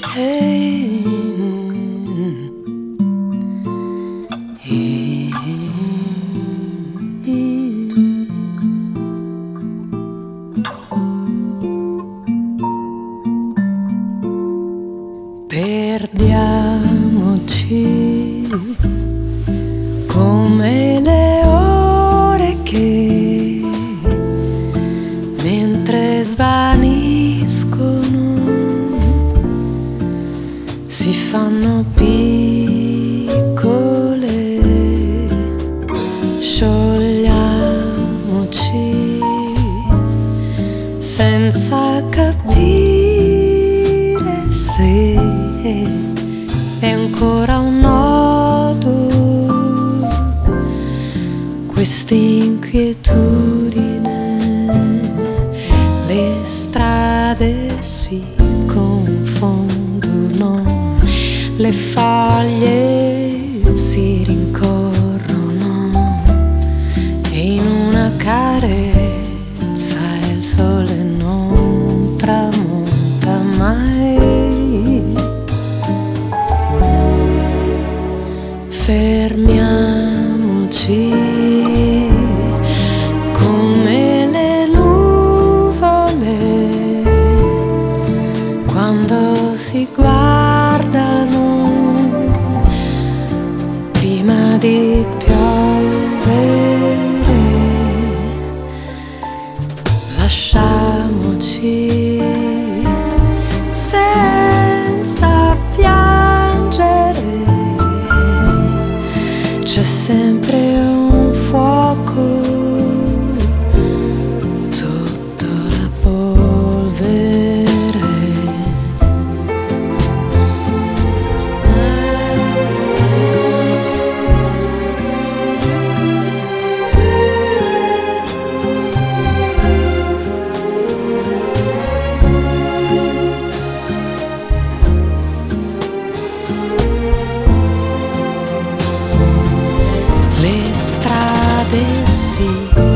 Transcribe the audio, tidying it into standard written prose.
Hey, perdiamoci come le ore che mentre svaniscono si fanno piccole. Sciogliamoci senza capire se è ancora un nodo quest'inquietudine. Le strade si confondono, le foglie si rincorrono e in una carezza il sole non tramonta mai. Fermiamoci come le nuvole quando si guardano prima di piovere. Lasciamoci senza piangere, c'è sempre un fuoco sotto la polvere. Le strade si